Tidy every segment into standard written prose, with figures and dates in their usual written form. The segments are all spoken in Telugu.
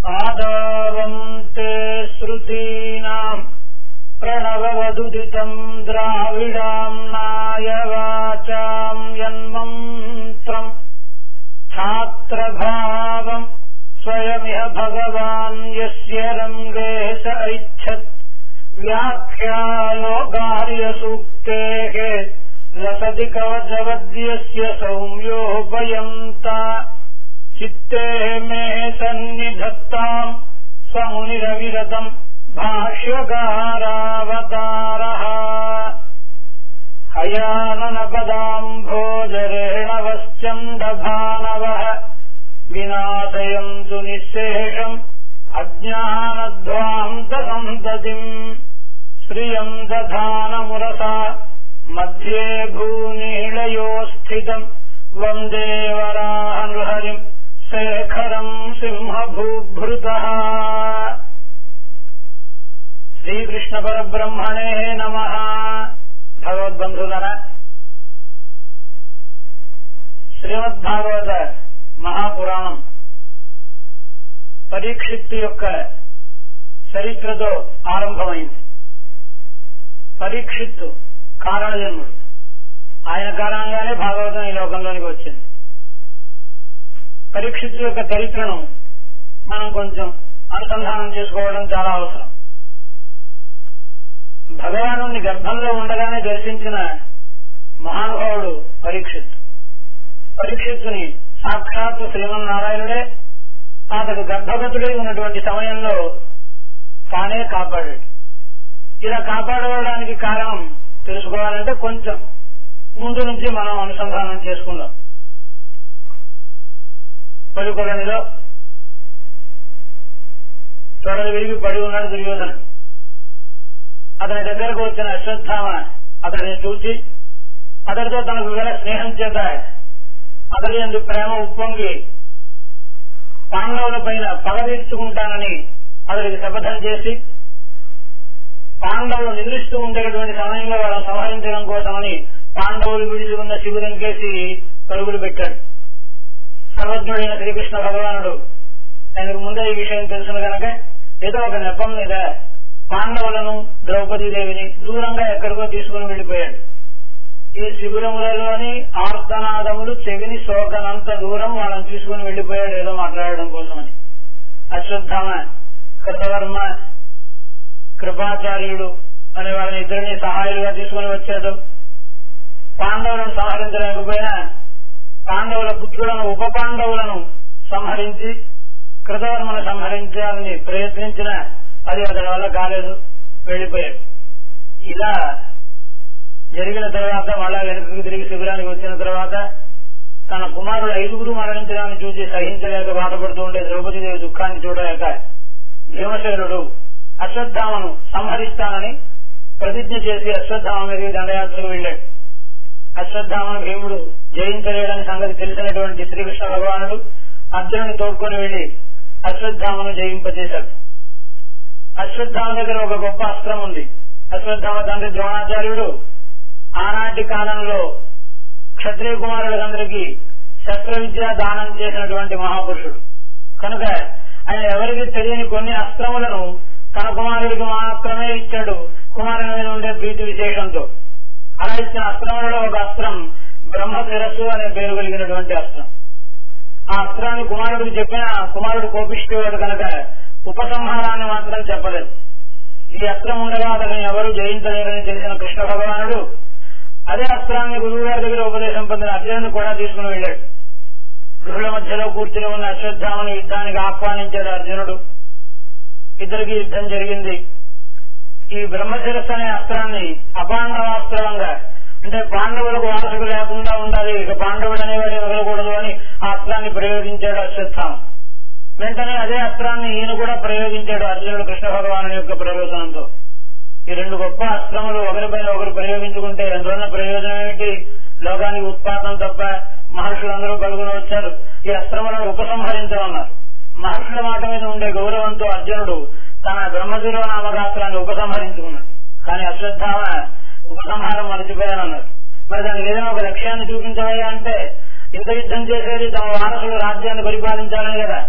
ఆదావంతే శ్రుతీనాం ప్రణవవదుదితం ద్రావిడాంనాయ వాచాం యన్మంత్రం ఛాత్రభావం స్వయమిహ భగవాన్ యస్య రంగే స ఐచ్ఛత్ వ్యాఖ్యాలోకార్య సూక్తేః లసతి కవచవద్యస్య సౌమ్యోపయంత చిత్తే మే సన్నిధత్తాం సమునిరవిరతం భాష్యకారావతారః హయాననపదాంభోజరేణవశ్చందభానవః వినాశయంతు నిశ్శేషం అజ్ఞానధ్వాంతసంతతిం శ్రియం దధానమురసా మధ్యే భూనీళయో స్థితం వందే వరాహనృహరిం శేఖరం సింహభూభృతః. శ్రీకృష్ణ పరబ్రహ్మణే నమః. భగవద్బంధువులారా, శ్రీమద్భాగవత మహాపురాణం పరీక్షిత్తు యొక్క చరిత్రతో ఆరంభమైంది. పరీక్షిత్తు కారణజన్ముడు. ఆయన కారణంగానే భాగవతం ఈ లోకంలోనికి వచ్చింది. పరీక్షిత్తు యొక్క చరిత్రను మనం కొంచెం అనుసంధానం చేసుకోవడం చాలా అవసరం. భగవాను గర్భంలో ఉండగానే దర్శించిన మహానుభావుడు పరీక్షిత్తు. పరీక్షిత్తుని సాక్షాత్తు శ్రీమన్నారాయణుడే అతడు గర్భగతుడై ఉన్నటువంటి సమయంలో తానే కాపాడాడు. ఇలా కాపాడడానికి కారణం తెలుసుకోవాలంటే కొంచెం ముందు నుంచి మనం అనుసంధానం చేసుకుందాం. పలుకొలనిలో త్వరలు విరిగి పడి ఉన్నాడు దుర్యోధనుడు. అతని దగ్గరకు వచ్చిన అశ్వత్థామ అతడిని చూచి అతడితో తనకు గల స్నేహం చేత అతడి యందు ప్రేమ ఉప్పొంగి పాండవుల పైన పగ తీర్చుకుంటానని అతడికి శపథం చేసి పాండవులు నిద్రిస్తూ ఉండేటువంటి సమయంలో వాళ్ళని సంహరించడం కోసమని పాండవులు విడిచి ఉన్న శిబిరం కేసి పరుగులు పెట్టాడు. సర్వజ్ఞుడైన శ్రీకృష్ణ భగవానుడు ఆయనకు ముందే ఈ విషయం తెలుసును కనుక ఏదో ఒక నెపం మీద పాండవులను ద్రౌపదీదేవిని దూరంగా ఎక్కడికో తీసుకుని వెళ్లిపోయాడు. ఈ శిబిరములలోని ఆర్తనాదములు చెవిని సోకనంత దూరం వాళ్ళని తీసుకుని వెళ్లిపోయాడు ఏదో మాట్లాడడం కోసమని. అశ్వత్థామ, కృతవర్మ, కృపాచార్యుడు అనే వాళ్ళని ఇద్దరిని సహాయులుగా తీసుకుని వచ్చాడు. పాండవులను సంహరించలేకపోయినా పాండవుల పుత్రులను ఉప పాండవులను సంహరించి కృతవర్మను సంహరించాలని ప్రయత్నించిన అది అతడి వల్ల కాలేదు, వెళ్లిపోయాడు. ఇలా జరిగిన తర్వాత మళ్ళా వెనుకకు తిరిగి శిబిరానికి వచ్చిన తర్వాత తన కుమారుడు 5 మరణించడాన్ని చూసి సహించలేక బాధపడుతూ ఉండే ద్రౌపదీదేవి దుఃఖాన్ని చూడలేక భీమసేనుడు అశ్వత్థామను సంహరిస్తానని ప్రతిజ్ఞ చేసి అశ్వత్థామ మీదకి దండయాత్రకు వెళ్లాడు. అశ్వత్థామను భీముడు జయించలేడని సంగతి తెలిసినటువంటి శ్రీకృష్ణ భగవానుడు అర్జునుని తోడ్కొని వెళ్లి అశ్వత్థామను జయింపచేశాడు. అశ్వత్థామ దగ్గర ఒక గొప్ప అస్త్రం ఉంది. అశ్వత్థామ తండ్రి ద్రోణాచార్యుడు ఆనాటి కాలంలో క్షత్రియ కుమారులందరికీ శస్త్ర విద్య దానం చేసినటువంటి మహాపురుషుడు కనుక ఆయన ఎవరికి తెలియని కొన్ని అస్త్రములను తన కుమారుడికి మాత్రమే ఇచ్చాడు, కుమారుని మీద ఉండే ప్రీతి విశేషంతో. అలా ఇచ్చిన అస్త్రములలో ఒక అస్త్రం బ్రహ్మ శిరస్సు అనే పేరు కలిగినటువంటి అస్త్రం. ఆ అస్త్రాన్ని కుమారుడికి చెప్పిన కుమారుడు కోపిష్ఠుడు కనుక ఉపసంహారాన్ని మాత్రం చెప్పలేదు. ఈ అస్త్రం ఉండగా అతను ఎవరు జయించలేరని తెలిసిన కృష్ణ భగవానుడు అదే అస్త్రాన్ని గురువు గారి దగ్గర ఉపదేశం పొందిన అర్జునుడిని కూడా తీసుకుని వెళ్ళాడు. గృహుల మధ్యలో కూర్చుని ఉన్న అశ్వత్థామను యుద్ధానికి ఆహ్వానించాడు అర్జునుడు. ఇద్దరికి యుద్ధం జరిగింది. ఈ బ్రహ్మశిరస్సు అనే అస్త్రాన్ని అపాండవాస్త్రంగా, అంటే పాండవులకు వారసులు లేకుండా ఉండాలి, ఇక పాండవుడు అనేవాడి వదలకూడదు అని ఆ అస్త్రాన్ని ప్రయోగించాడు అశ్వత్థామ. వెంటనే అదే అస్త్రాన్ని ఈయన కూడా ప్రయోగించాడు అర్జునుడు కృష్ణ భగవాను యొక్క ప్రయోజనంతో. ఈ 2 గొప్ప అస్త్రములు ఒకరిపైన ఒకరు ప్రయోగించుకుంటే అందువల్ల ప్రయోజనం ఏమిటి? లోకానికి ఉత్పాతం తప్ప. మహర్షులందరూ కలుగుని వచ్చారు, ఈ అస్త్రములను ఉపసంహరించమన్నారు. మహర్షుల మాట మీద ఉండే గౌరవంతో అర్జునుడు తన బ్రహ్మశిరో నామకాస్త్రాన్ని ఉపసంహరించుకున్నాడు. కానీ అశ్వత్థామ ఉపసంహారం మరచిపోయానన్నారు. మరి దానికి ఏదైనా ఒక లక్ష్యాన్ని చూపించవయ్యా అంటే ఇంత యుద్ధం చేసేది తమ వారసులు రాజ్యాన్ని పరిపాలించాలని కదా.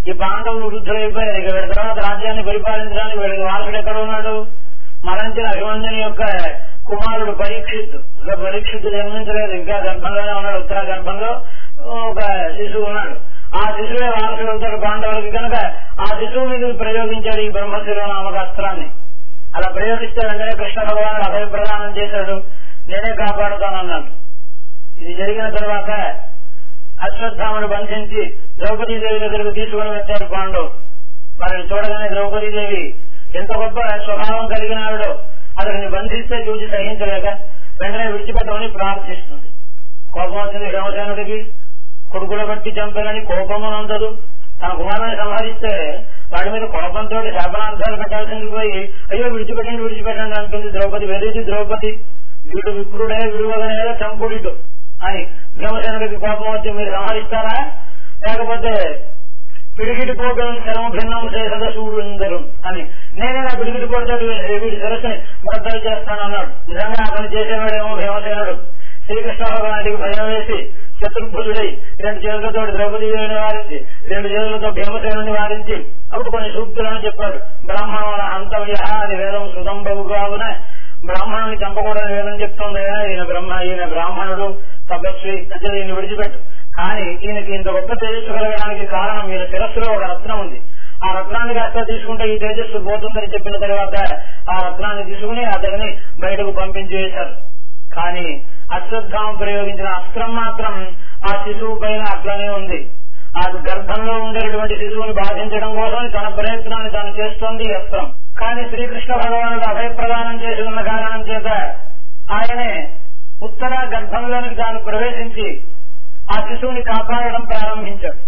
ఈ పాండవులు వృద్ధులైపోయారు. ఇక వీడి తర్వాత రాజ్యాన్ని పరిపాలించడానికి వీడికి వారసుడు ఎక్కడ ఉన్నాడు? మరణించిన అభిమన్యుని యొక్క కుమారుడు పరీక్షిత్తు. ఇంకా పరీక్షిత్తు జన్మించలేదు, ఇంకా గర్భంలోనే ఉన్నాడు. ఉత్తర గర్భంలో ఒక శిశువు ఉన్నాడు. ఆ శిశువే వారసుడు అవుతాడు పాండవులకి. కనుక ఆ శిశువు మీద ప్రయోగించాడు ఈ బ్రహ్మశిర నామక అస్త్రాన్ని. అలా ప్రయోగిస్తే వెంటనే కృష్ణ భగవానుడు అభయ ప్రదానం చేశాడు, నేనే కాపాడుతానన్నాడు. ఇది జరిగిన తర్వాత అశ్వత్థాముడు బంధించి ద్రౌపదీదేవి దగ్గరకు తీసుకుని వచ్చారు పాండవులు. వారిని చూడగానే ద్రౌపదీదేవి ఎంత గొప్ప స్వభావం కలిగిన ఆవిడో అతడిని బంధిస్తే చూసి సహించలేక వెంటనే విడిచిపెట్టమని ప్రార్థిస్తుంది. కోపం వచ్చింది భీమసేనుడికి. కొడుకుల బట్టి చంపాలని కోపమునందదు. తన కుమారుని సంహరిస్తే వాడి మీద కోపంతో శాపనార్థాలు పెట్టాల్సింది పోయి అయ్యో విడిచిపెట్టండి అంటుంది ద్రౌపది. వెరీది ద్రౌపది, వీడు విప్రుడే విడువదనే చంపుడిటు అని భీమసేనుడికి కోపం వచ్చి మీరు సంహరిస్తారా, లేకపోతే పిడికిటి పోగం శరమ భిన్నం సదశూడు అందరు అని నేనే నా పిడికిటి పోతాడు వీడి శిరస్సుని బద్దలు చేస్తానన్నాడు. నిజంగా అతను చేసేవాడేమో భీమసేనుడు. శ్రీకృష్ణ భగవానుడికి భయం వేసి శత్రుభుజుడై 2 చేతులతో ద్రౌపదీదేవిని వారించి 2 చేతులతో భీమసేనుని వారించి అప్పుడు కొన్ని సూక్తులను చెప్పాడు. బ్రాహ్మణ అంతవ్య అని వేదం శృతం బహుగావున బ్రాహ్మణుని చంపకూడని వేదం చెప్తుంది. ఈయన బ్రాహ్మణుడు తపస్వి, ఈయన విడిచిపెట్టు. కానీ ఈయనకి ఇంత గొప్ప తేజస్సు కలగడానికి కారణం ఈయన శిరస్సులో ఒక రత్నం ఉంది. ఆ రత్నాన్ని కాస్త తీసుకుంటే ఈ తేజస్సు పోతుందని చెప్పిన తర్వాత ఆ రత్నాన్ని తీసుకుని అతడిని బయటకు పంపించేశారు. కానీ అశ్వత్థామ ప్రయోగించిన అస్త్రం మాత్రం ఆ శిశువు పైన అట్లనే ఉంది. ఆ గర్భంలో ఉండేటువంటి శిశువుని బాధించడం కోసం తన ప్రయత్నాన్ని తాను చేస్తోంది అస్త్రం. కానీ శ్రీకృష్ణ భగవానుడు అభయప్రదానం చేసి ఉన్న కారణం చేత ఆయనే ఉత్తర గర్భంలోనికి తాను ప్రవేశించి ఆ శిశువుని కాపాడడం ప్రారంభించాడు.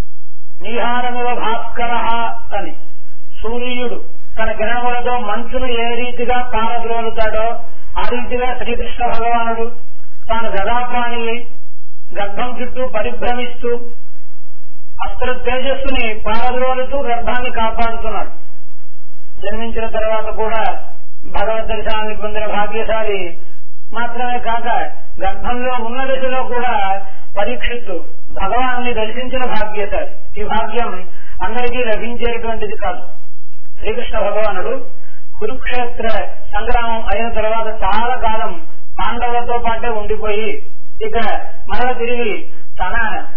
నీహారమివ భాస్కర అని సూర్యుడు తన కిరణములతో మంచును ఏ రీతిగా పారద్రోలుతాడో ఆ రీతిగా శ్రీకృష్ణ భగవానుడు తాను గదాప్రాణి గర్భం చుట్టూ పరిభ్రమిస్తూ అస్త్ర తేజస్సుని పారద్రోలుతూ గర్భాన్ని కాపాడుతున్నాడు. జన్మించిన తర్వాత కూడా భగవద్ దర్శనాన్ని పొందిన భాగ్యశాలి మాత్రమే కాక గర్భంలో ఉన్న దశలో కూడా పరీక్షిత్తు భగవాన్ని దర్శించిన భాగ్యశాలి. ఈ భాగ్యం అందరికీ లభించేటువంటిది కాదు. శ్రీకృష్ణ భగవానుడు కురుక్షేత్ర సంగ్రామం అయిన తర్వాత చాలా కాలం పాండవులతో పాటే ఉండిపోయి ఇక మరల తిరిగి తన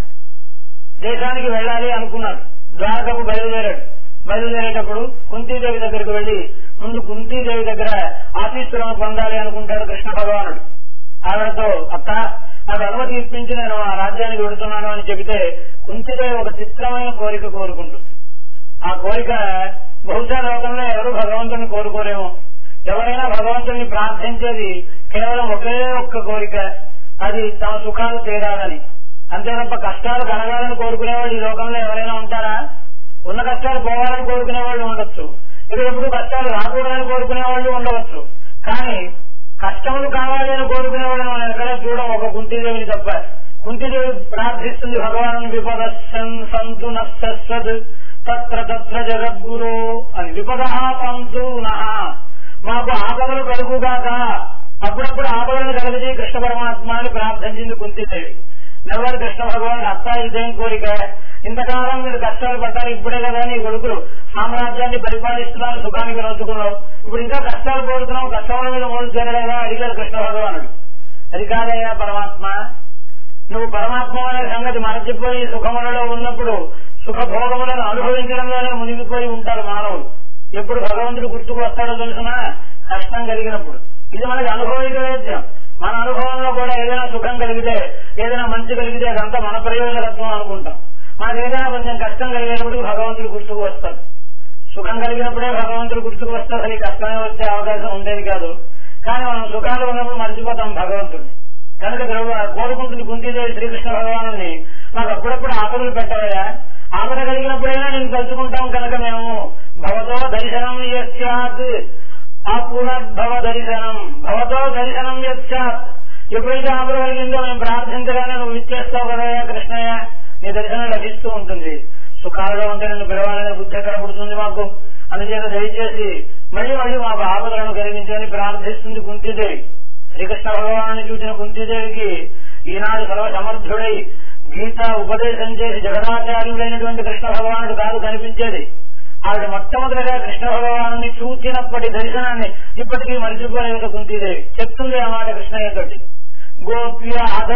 దేశానికి వెళ్ళాలి అనుకున్నాడు. ద్వారకకు బయలుదేరేటప్పుడు కుంతీదేవి దగ్గరకు వెళ్లి ముందు కుంతీదేవి దగ్గర ఆశీస్సులను పొందాలి అనుకుంటాడు కృష్ణ భగవానుడు. ఆవిడతో అత్త నాకు అనుమతి ఇప్పించి నేను ఆ రాజ్యానికి వెడుతున్నాను అని చెబితే కుంతీదేవి ఒక చిత్రమైన కోరిక కోరుకుంటుంది. ఆ కోరిక బహుశా లోకంలో ఎవరు భగవంతుని కోరుకోరేమో. ఎవరైనా భగవంతుని ప్రార్థించేది కేవలం ఒకే ఒక్క కోరిక, అది తమ సుఖాలు తీరాలని. అంతే తప్ప కష్టాలు కలగాలని కోరుకునేవాళ్ళు ఈ లోకంలో ఎవరైనా ఉంటారా? ఉన్న కష్టాలు పోవాలని కోరుకునే వాళ్ళు ఉండొచ్చు, ఇక ఎప్పుడు కష్టాలు రాకూడదని కోరుకునే వాళ్ళు ఉండవచ్చు. కానీ కష్టములు కావాలి అని కోరుకునే వాళ్ళు మనం ఎక్కడా చూడం, ఒక కుంతీదేవిని తప్ప. కుంతీదేవి ప్రార్థిస్తుంది భగవాను విపద సంతు నస్తస్వద్ తత్ర తత్ర జగద్గురు అని. విపద సంతు నః, మాకు ఆపదలు కలుగుగాక. అప్పుడప్పుడు ఆపదలను కలిగి కృష్ణ పరమాత్మని ప్రార్థించింది కుంతీదేవి. ఎవరు కృష్ణ భగవాన్ అత్త ఇదేం కోరిక, ఇంతకాలం మీరు కష్టాలు పడ్డారు, ఇప్పుడే కదా నీ కొడుకులు సామ్రాజ్యాన్ని పరిపాలిస్తున్నారు, సుఖానికి నొచ్చుకున్నావు, ఇప్పుడు ఇంకా కష్టాలు కోరుతున్నావు, కష్టాల మీద మోడు చేరలేదా అడిగారు కృష్ణ భగవానుడు. అది కాదయ్యా పరమాత్మ, నువ్వు పరమాత్మ అనే సంగతి మరచిపోయి సుఖములలో ఉన్నప్పుడు సుఖభోగములను అనుభవించడంలోనే మునిగిపోయి ఉంటారు మానవులు. ఎప్పుడు భగవంతుడు గుర్తుకు వస్తాడో తెలుసునా? కష్టం కలిగినప్పుడు. ఇది మనకి అనుభవిక వేద్యం. మన అనుభవంలో కూడా ఏదైనా సుఖం కలిగితే, ఏదైనా మంచి కలిగితే అదంతా మన ప్రయోజనత్వం అనుకుంటాం. మనకు ఏదైనా కొంచెం కష్టం కలిగినప్పుడు భగవంతుడు గుర్తుకు వస్తాడు. సుఖం కలిగినప్పుడే భగవంతుడు గుర్తుకు వస్తాడు, అది కష్టమే వచ్చే అవకాశం ఉండేది కాదు. కానీ మనం సుఖాలు ఉన్నప్పుడు మర్చిపోతాం భగవంతుడిని. కనుక కోరుకుంటుంది కుంతీదేవి శ్రీకృష్ణ భగవాను, నాకు అప్పుడప్పుడు ఆపదలు పెట్టవయ్యా, ఆపద కలిగినప్పుడైనా నేను తలుచుకుంటాం కనుక మేము భవతో దర్శనం యస్యాత్ ఆ పునర్భవ దర్శనం భవతో దర్శనం యస్యాత్. ఎప్పుడైతే ఆపద కలిగిందో మేము ప్రార్థించగానే నువ్వు ఇచ్చేస్తావు కదయ్యా కృష్ణయ్య, నీ దర్శనం లభిస్తూ ఉంటుంది. సుఖాలలో ఉంటే నన్ను పిలవాలనే బుద్ధి ఎక్కడ పుడుతుంది మాకు, అందుచేత దయచేసి మళ్ళీ మాకు ఆపదలను కలిగించని ప్రార్థిస్తుంది కుంతీదేవి. శ్రీకృష్ణ భగవాను చూసిన కుంతీదేవికి ఈనాడు సర్వసమర్థుడై గీత ఉపదేశం చేసి జగదాచార్యుడైనటువంటి కృష్ణ భగవానుడు కాదు కనిపించేది. ఆవిడ మొట్టమొదటిగా కృష్ణ భగవాను చూచినప్పటి దర్శనాన్ని ఇప్పటికీ మరిచిపోలేదు కుంతీదేవి. చెప్తుంది ఆ మాట కృష్ణయ్యతో, గోప్య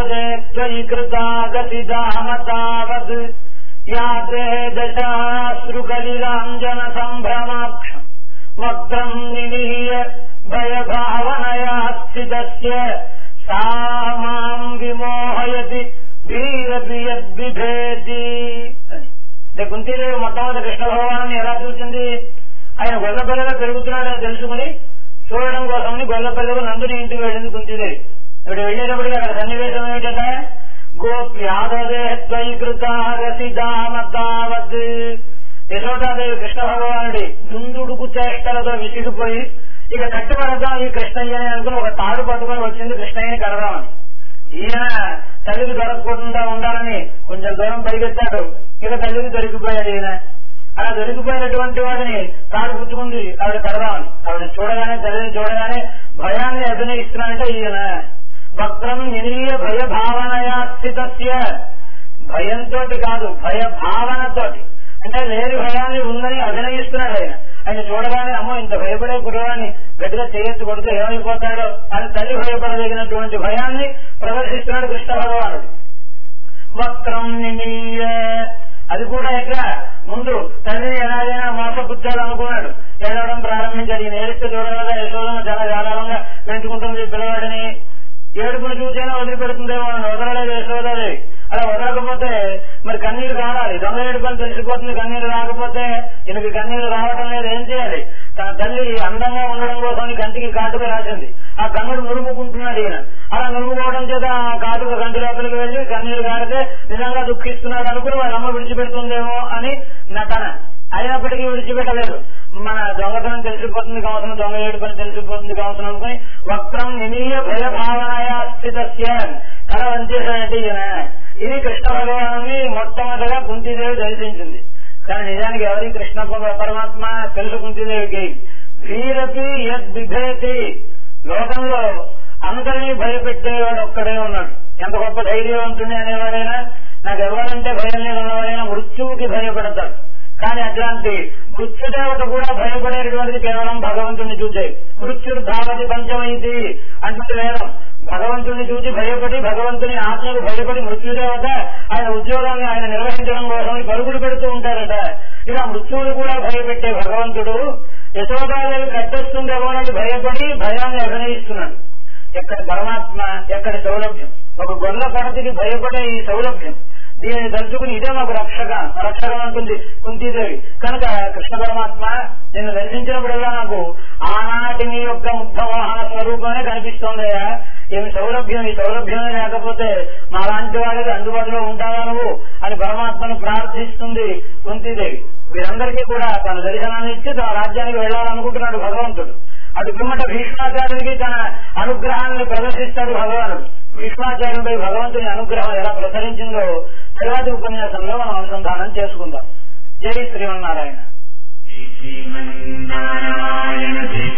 అదృతాగతిదామతావద్ యాతే దశాశ్రుకలిలాంజన సంభ్రమాక్షం వక్రం నిలీయ భయభావనయా స్థితస్య సా మాం విమోహయతి భీరభియద్విభేతి. కుంతీదేవి మొట్టమొదటి కృష్ణ భగవాను ఎలా చూసింది? ఆయన గొల్లపల్లెలో పెరుగుతున్నాడని తెలుసుకుని చూడడం కోసమని గొల్లపల్లెకు నందుని ఇంటికి వెళ్ళింది కుంతీదేవి. ఇప్పుడు వెళ్ళేటప్పటికి అక్కడ సన్నివేశం ఏమిటంట, గోప్యాదృతాగతిదామతావద్. యశోదాదేవి కృష్ణ భగవానుడి దుందుడుకు చేష్టలతో విసిగిపోయి ఇక కట్టుబడదాం ఈ కృష్ణయ్యని అనుకుని ఒక తాడు పట్టుకొని వచ్చింది కృష్ణయ్యని కడదామని. ఈయన తల్లికి దొరకకుండా ఉండాలని కొంచెం దూరం పరిగెత్తాడు. ఇక తల్లికి దొరికిపోయాడు ఈయన. అలా దొరికిపోయినటువంటి వాడిని తాడు పుచ్చుకుంది ఆవిడ కడదామని. ఆవిడ చూడగానే, తల్లిని చూడగానే భయాన్ని అభినయిస్తున్నాడంటే ఈయన. వక్రం నిలీయ భయ భావనయా స్థితస్య. భయంతో కాదు, భయ భావనతోటి, అంటే లేని భయాన్ని ఉందని అభినయిస్తున్నాడు ఆయన. ఆయన చూడగానే అమ్మో ఇంత భయపడే కుర్రవాడిని గట్టిగా చేయొచ్చు కొడితే ఏమైపోతాడో అని తల్లి భయపడదగినటువంటి భయాన్ని ప్రదర్శిస్తున్నాడు కృష్ణ భగవానుడు. వక్రం నిలీయ, అది కూడా ఎక్కడ ముందు తల్లిని ఎలాగైనా మోసపుచ్చాలనుకున్నాడు. ఏడవడం ప్రారంభించాడు. ఈయన ఏడిస్తే చూడగలగా యశోదమ్మ చాలా గారాలంగా పెంచుకుంటుంది పిల్లవాడిని. ఏడుపును చూసైనా వదిలిపెడుతుందేమో అని వదలలేదు యశోదాదేవి. అలా వదలకపోతే మరి కన్నీరు కావాలి. దొంగ ఏడుపని తెలిసిపోతుంది. కన్నీరు రాకపోతే ఈయనకి కన్నీరు రావటం లేదు. ఏం చేయాలి? తన తల్లి అందంగా ఉండడం కోసం కంటికి కాటుక రాసింది. ఆ కన్నుడు నురుముకుంటున్నాడు ఈయన. అలా నురుముకోవడం చేత ఆ కాటుక కంటి లోపలికి వెళ్లి కన్నీరు కాడితే నిజంగా దుఃఖిస్తున్నాడు అనుకుని వాళ్ళ అమ్మ విడిచిపెడుతుందేమో అని నటన. అయినప్పటికీ విడిచిపెట్టలేదు. మన దొంగతనం తెలిసిపోతుంది కావసరం, దొంగ ఏడుపని తెలిసిపోతుంది కావసరం అనుకుని వక్రం నిలీయ భయ భావనయా స్థితస్య తల వంచేశాడంటే ఈయన. ఇది కృష్ణ భగవాను మొట్టమొదటిగా కుంతీదేవి దర్శించింది. కానీ నిజానికి ఎవరి కృష్ణ పరమాత్మ తెలుసు కుంతీదేవికి. భీరపి యద్విభేతి, లోకంలో అందరినీ భయపెట్టేవాడు ఒక్కడే ఉన్నాడు. ఎంత గొప్ప ధైర్యవంతుని అనేవాడైనా, నాకు ఎవరంటే భయం లేదన్నవాడైనా మృత్యువుకి భయపడతాడు. కానీ అట్లాంటి మృత్యుదేవత కూడా భయపడేటువంటిది కేవలం భగవంతుని చూసే. మృత్యుర్ధావతి పంచమైతి అంటే వేదం. భగవంతుని చూసి భయపడి, భగవంతుని ఆత్మకు భయపడి మృత్యుదేవత ఆయన ఉద్యోగాన్ని ఆయన నిర్వహించడం కోసం పరుగులు పెడుతూ ఉంటారట. ఇక మృత్యువులు కూడా భయపెట్టే భగవంతుడు యశోదాదేవి కట్టొస్తుందేమోనని భయపడి భయాన్ని అభినయిస్తున్నాడు. ఎక్కడి పరమాత్మ, ఎక్కడి సౌలభ్యం. ఒక గొల్ల పడతికి భయపడే ఈ సౌలభ్యం, దీనిని తలుచుకుని ఇదే మాకు రక్షకం అంటుంది కుంతీదేవి. కనుక కృష్ణ పరమాత్మ నిన్ను దర్శించినప్పుడల్లా నాకు ఆనాటి నీ యొక్క ముగ్ధమోహన స్వరూపమే కనిపిస్తోందయ్యా. ఏమి సౌలభ్యం, ఈ సౌలభ్యమే లేకపోతే మా లాంటి వాళ్ళకి అందుబాటులో ఉంటావా నువ్వు అని పరమాత్మను ప్రార్థిస్తుంది కుంతీదేవి. వీరందరికీ కూడా తన దర్శనాన్ని ఇచ్చి తన రాజ్యానికి వెళ్లాలనుకుంటున్నాడు భగవంతుడు. అటు పిమ్మట భీష్మాచార్యుడికి తన అనుగ్రహాన్ని ప్రదర్శిస్తాడు భగవానుడు. భీష్మాచార్యుడిపై భగవంతుని అనుగ్రహం ఎలా ప్రసరించిందో తరువాతి ఉపన్యాసంలో మనం అనుసంధానం చేసుకుందాం. జై శ్రీమన్నారాయణ.